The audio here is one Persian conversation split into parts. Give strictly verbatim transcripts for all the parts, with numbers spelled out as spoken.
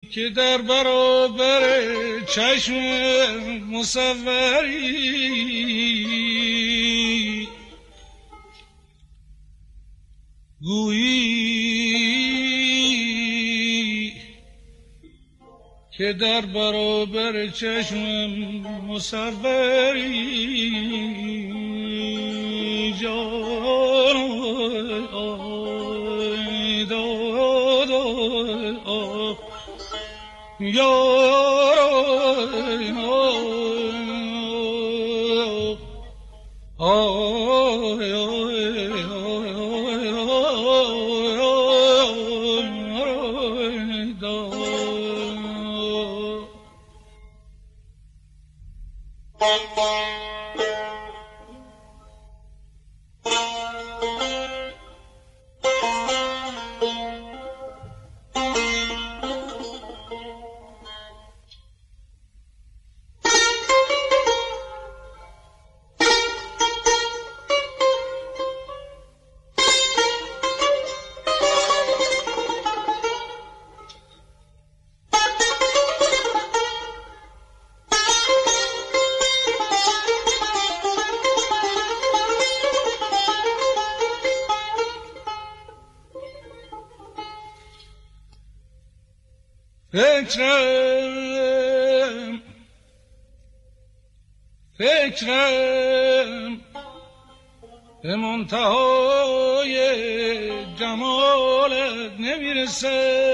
که در برابر چشم مصوری گویی که در برابر چشم مصوری جان داد فکرم فکرم به منتهای جمالت نمیرسه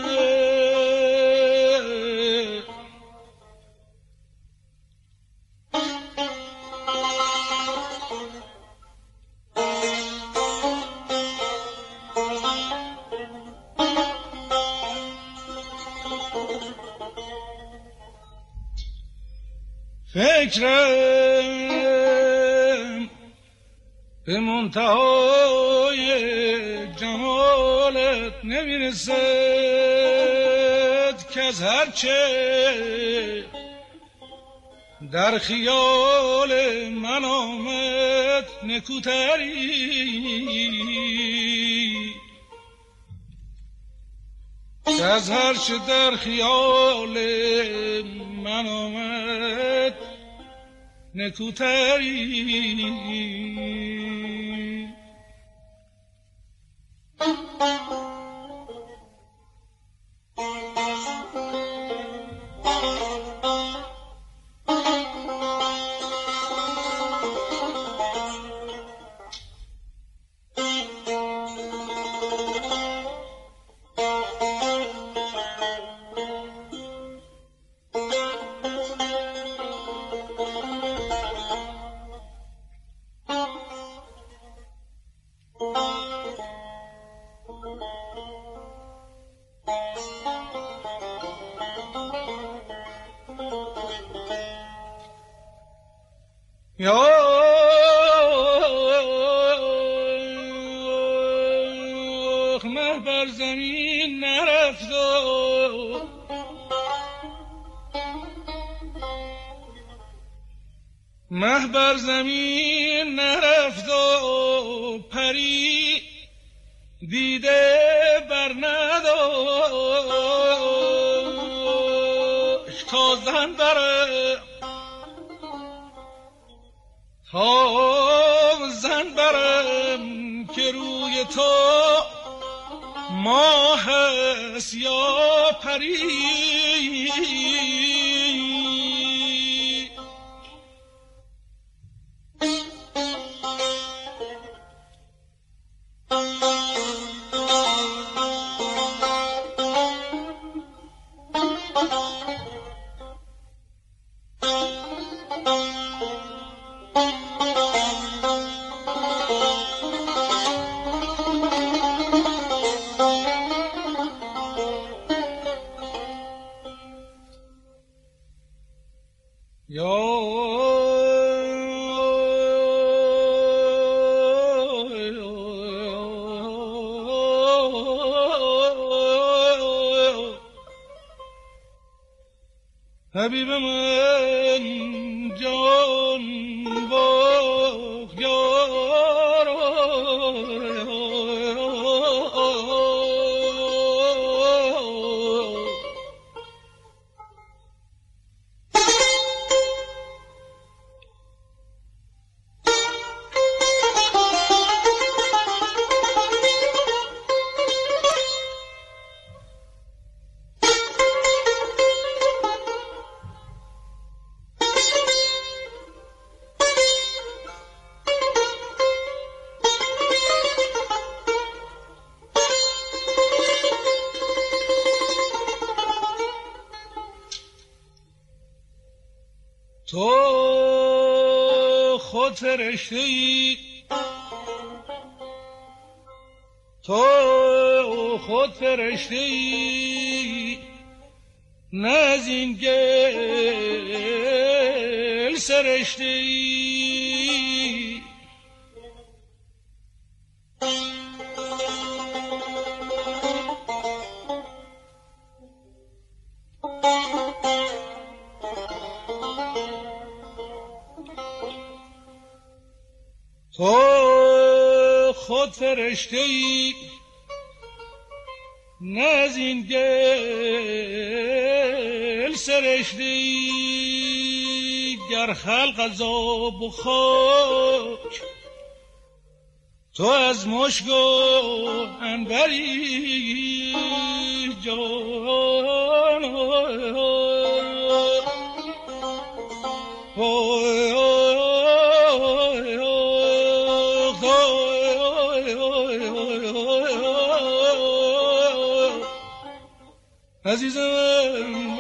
فکرم به منتهای جمالت نمیرسد که از هرچه در خیال من آمد نکوتری که از هرچه در خیال من آمد نکوتری یا مه بر زمین نرفت و مه بر زمین نرفت و پری دیده بر نداشت تا زن بره تا زن برم که روی تو ماه است یا پری حبیب من جان باغ یار تو خود فرشته‌ای، تو خود فرشته‌ای، نه از این گل سرشته‌ای. تو خود فرشته‌ای، نه از این گل سرشته‌ای. گر خلق از آب و خاک، تو از مشک و عنبری جان. عزیزم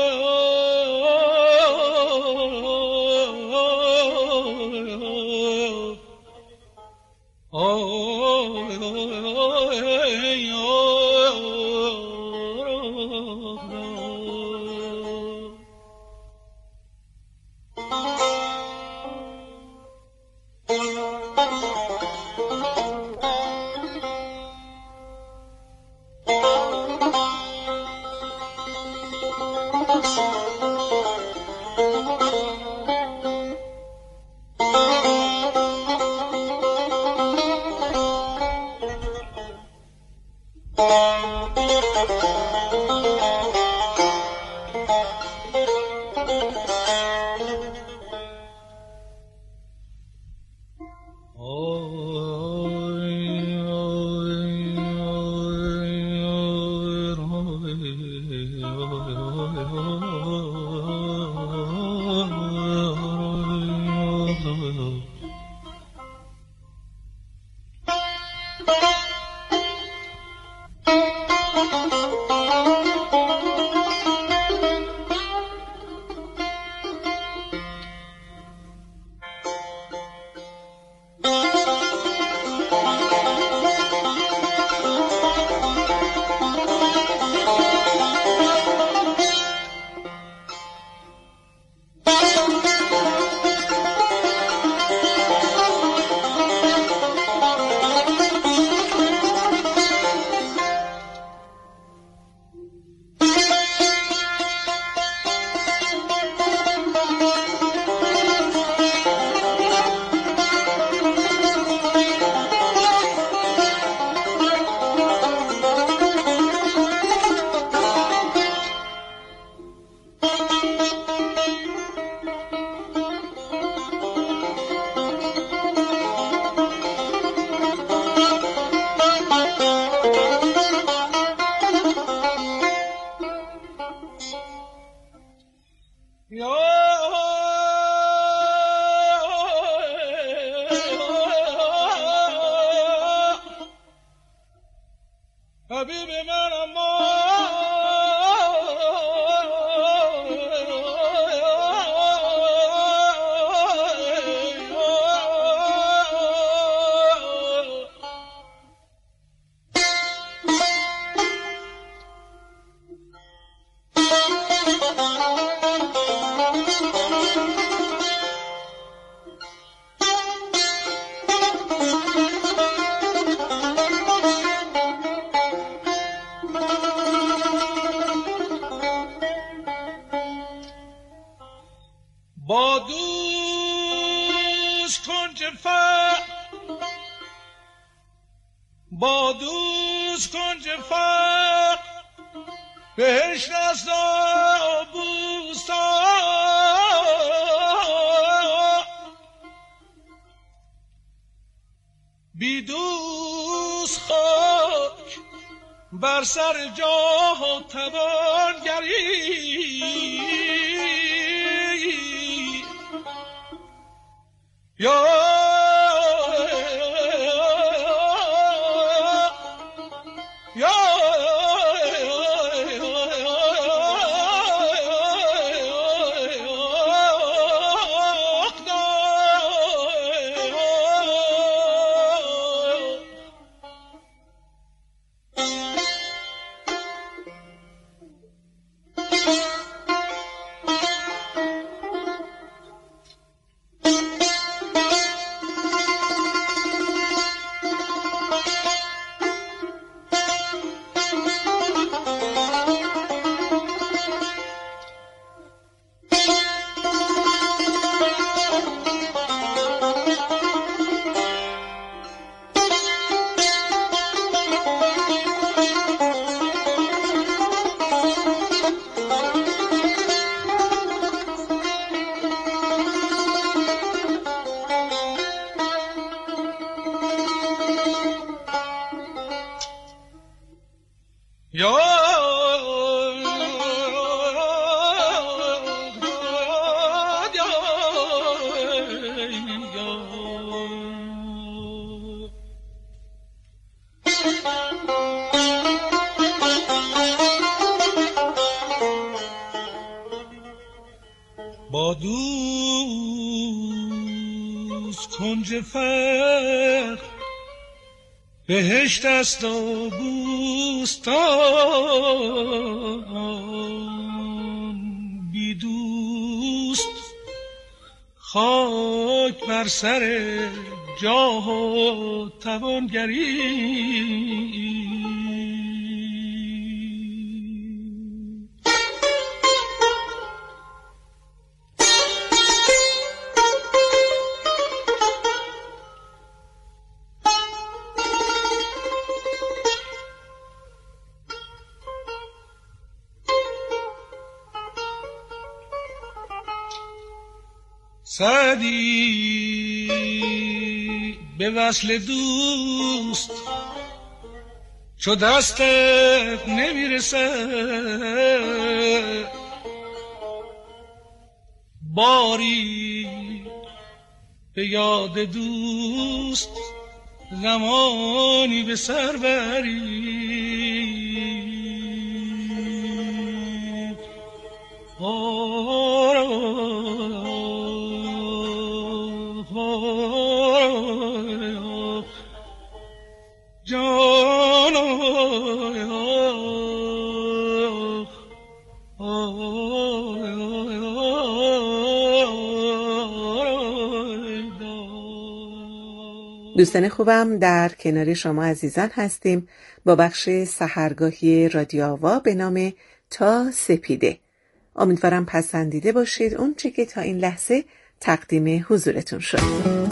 حبیب من اما با دوست کنج فقر با دوست کنج فقر بهشت است و بوستان بی دوست خاک بر سر جاه و توانگری یا یا با دوست کنج فقر بهشت است و بوستان، بی دوست خاک بر سر جاه و توانگری. سعدی به وصل دوست چو دستت نمیرسه، باری به یاد دوست زمانی به سر بری. دوستان خوبم، در کنار شما عزیزان هستیم با بخش سحرگاهی رادیو آوا به نام تا سپیده. امیدوارم پسندیده باشید اون چه که تا این لحظه تقدیم حضورتون شد.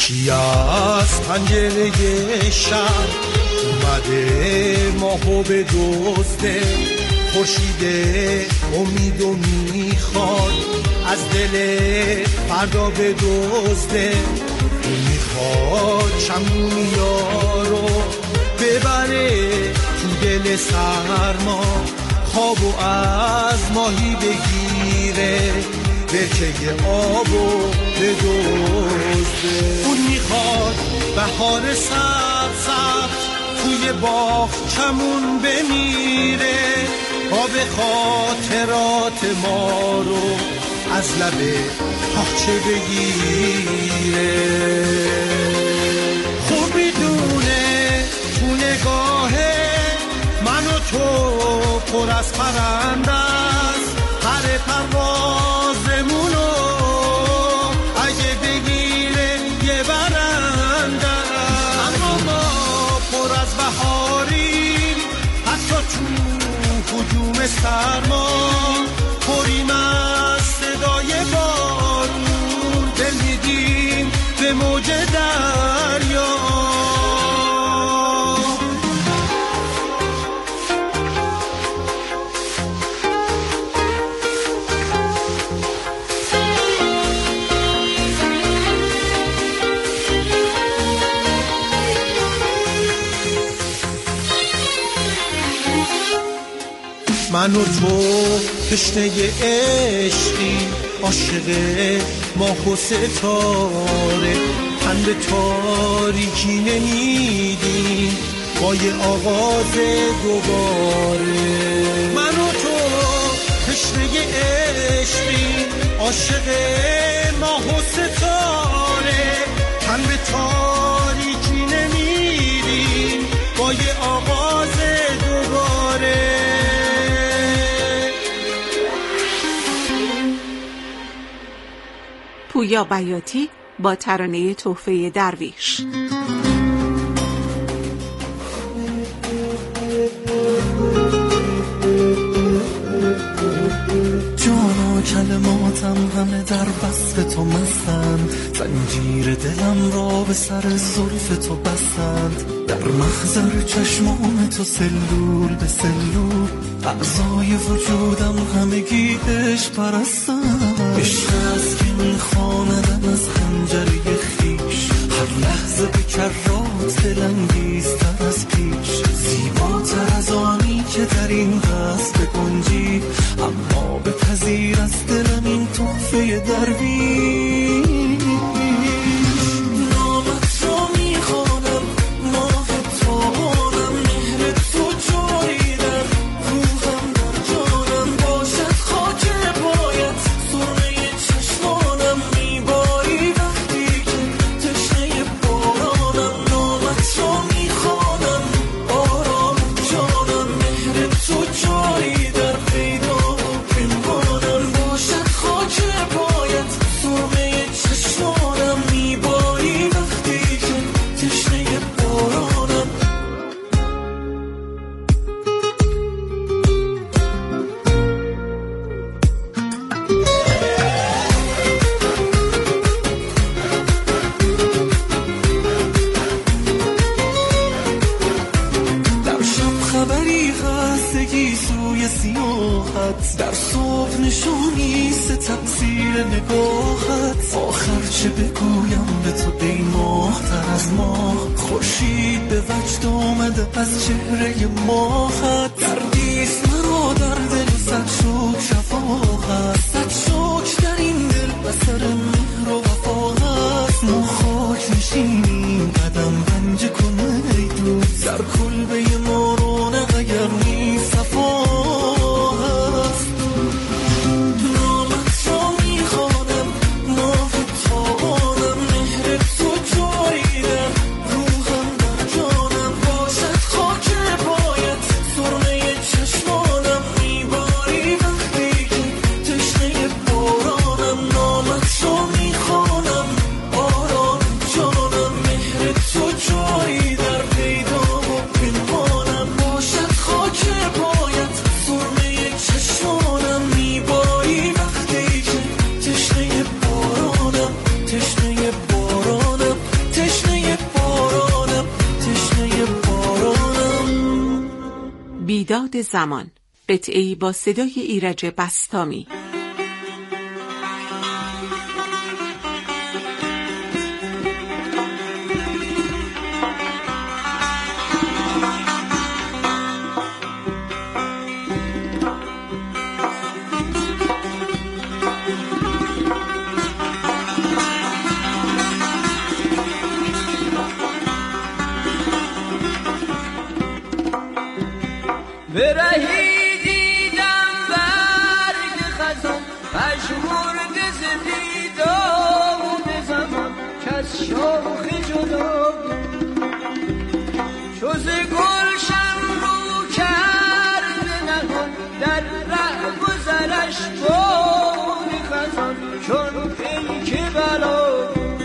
یکی از پنجره شب اومده ماهو به دزده، خورشید امیدو میخواد از دل فردا به دزده. اون میخواد شمونیارو ببره تو دل سرما، خوابو از ماهی بگیره، برکه آبو بدزده. اون میخواد بهار سبز توی باغچمون بمیره، آب خاطرات ما رو از لب تاقچه بگیره. خوب میدونه تو نگاهه من و تو پر از پرنده است، پر پروازمونو اگه بگیره یه برنده است. اما ما پر از بهاریم حتی تو هجوم سرما، پریم از صدای بارون، دل میدیم به موج دریا. من و تو تشنه عشقی، عاشق ماه و ستاره، تن به تاریکی نمیدیم با یه آغاز دوباره. من و تو تشنه عشقی، عاشق ماه و ستاره، تن به تاریکی نمیدیم با یه آغاز دوباره. پویا بیاتی با ترانه تحفه درویش. جانا کلماتم همه در وصف تو مستند، زنجیر دلم را به سر زلف تو بستند. در محضر چشمان تو سلول به سلول، اعضای وجودم همگی عشق پرستند. عشق است که میخواندم از خنجری خیش، هر لحظه به کرات دلانگیزتر از پیش. زیباتر از آنی که در این دست بگنجی، اما بپذیر از دلم این تحفه درویش. نامت را میخوانم ماه تابانم، مهر تو جاری در روحم در جانم باشد. خاک پایت سرمه چشمانم میباری وقتی که تشنه بارانم. نامت را میخوانم آرام جانم، مهر تو جاری در پیدا و پنهانم باشد. خاک پایت سرمه چشمانم میباری وقتی که تشنه بارانم. در شب خبری خستگی سوی سیاحت، در صبح نشانی ست تقصیر نگاهت. آخر چه بگویم به تو ای ماه تر از ماه، خورشید به وجد آمده از چهره ماهت. دردیست مرا در دل صد شوک شفاهت، صد شوک در این دل بسر مهر و وفا هست. ما خاک نشینیم قدم رنج کنه ای دوست، در کلبه ما رونق اگر نیست صفا هست. نامت را میخوانم ماه تابانم، مهر تو جاری در روحم در جانم باشد. خاک پایت سرمه چشمانم میباری وقتی که تشنه بارانم. نامت را میخوانم آرام جانم، مهر تو جاری در پیدا و پنهانم رویداد زمان، قطعه‌ای با صدای ایرج بسطامی. برهی دیدم برگ خزان پژمرد ز بیداد زمان کز شاخ جدا چو ز گلشن رو کرده نهان در ره گذرش باد خزان چون پیک بلا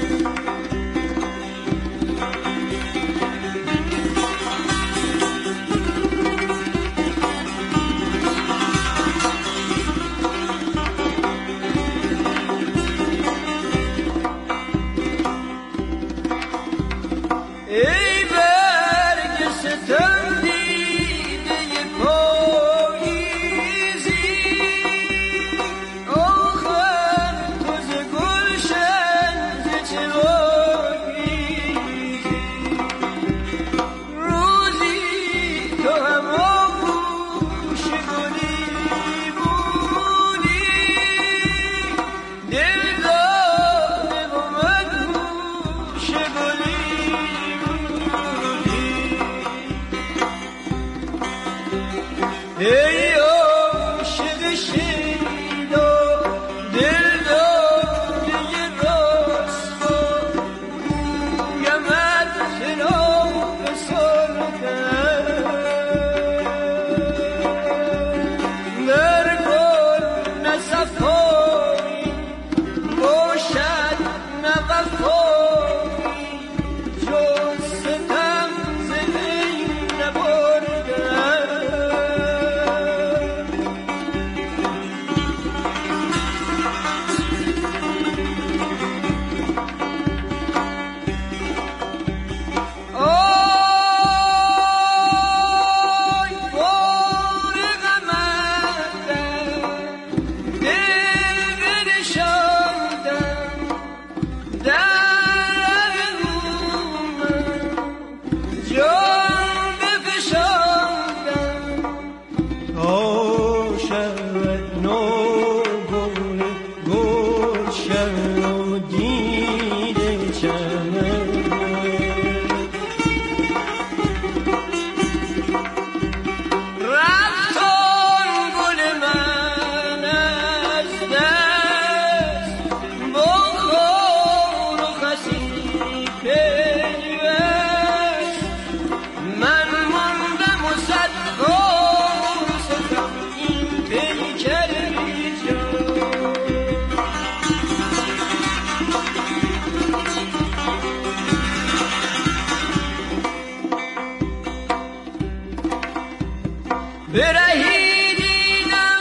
برهی دیدم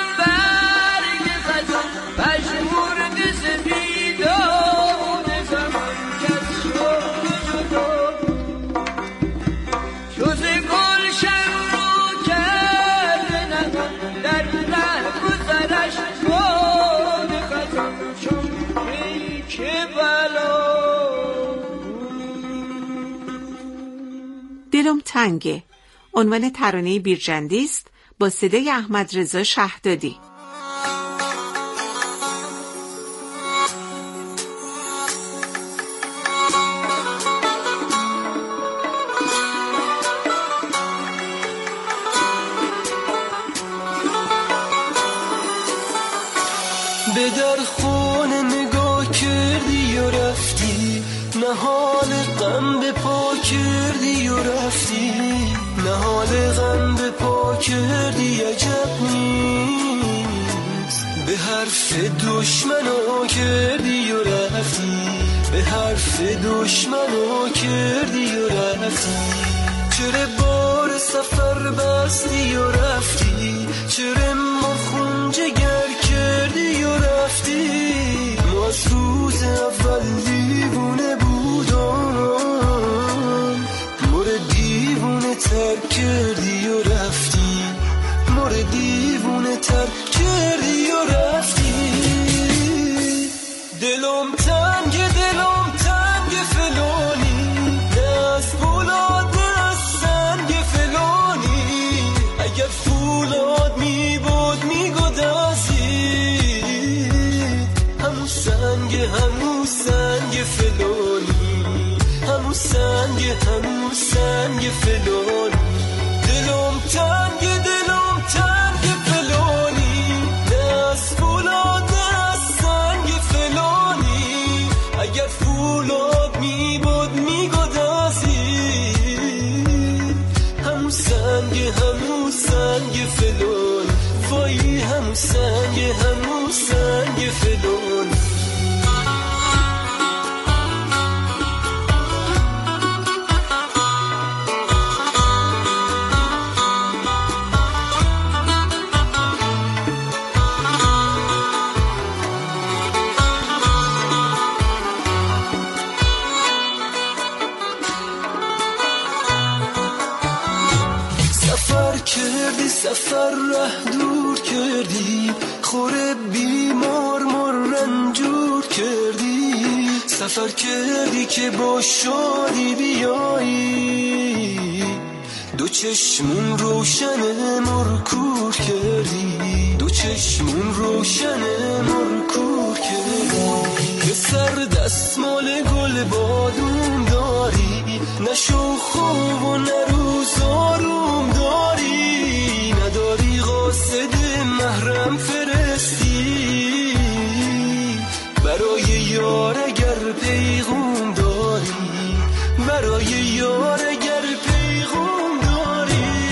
برگ خزان پژمرد ز بیداد زمان کز شاخ جدا چو ز گلشن رو کرده نهان در ره گذرش باد خزان چون پیک بلا. دلم تنگه عنوان ترانه بیرجندی است با صدای احمد رضا شهدادی. به در خونه نگاه کردی و رفتی، نه حال غم به پا کردی و رفتی، نه حال غم به پا کردی عجب نیست. به حرف دشمنو کردی و رفتی، به حرف دشمنو کردی و رفتی. چرا بار سفر بستی و رفتی، چرا مخون جگر کردی و رفتی. ما از روز اول دیوونه بودم، مورد دیوونه تر کردی و رفتی. همون سنگ همون سنگ فلانی دلم تنگ دلم تنگ فلانی دست فولاد دست سنگ فلانی اگر فولاد می بود می گدازی همون سنگ همون سنگ فلانی وای همون سنگ همون سنگ فلانی کردی سفر ره دور کردی خوره بیمار مر رنجور کردی سفر کردی که با شادی بیایی دو چشمون روشن مرکور کردی دو چشمون روشن مرکور کردی که سر دستمال گل بادوم داری نشو خوب و نروز آروم داری نداری قاصد محرم فرستی برای یار اگر پیغوم داری برای یار اگر پیغوم داری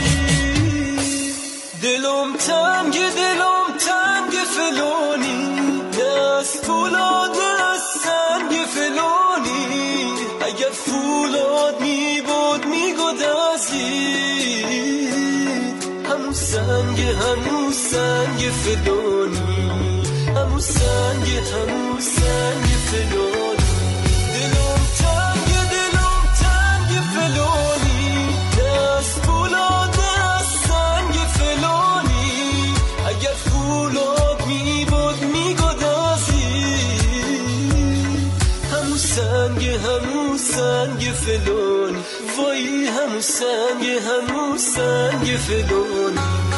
دلم تنگ دلم تنگ فلانی دست فولاد دست سنگ فلانی اگر فولاد می بود می گدازی همون سنگ همون سنگ فلانی همون سنگ همون سنگ فلانی دلم تنگ دلم تنگ فلانی دست فولاد دست سنگ فلانی اگر فولاد می بود می گدازی همون سنگ همون سنگ فلانی وای همون سنگ همون سنگ فلانی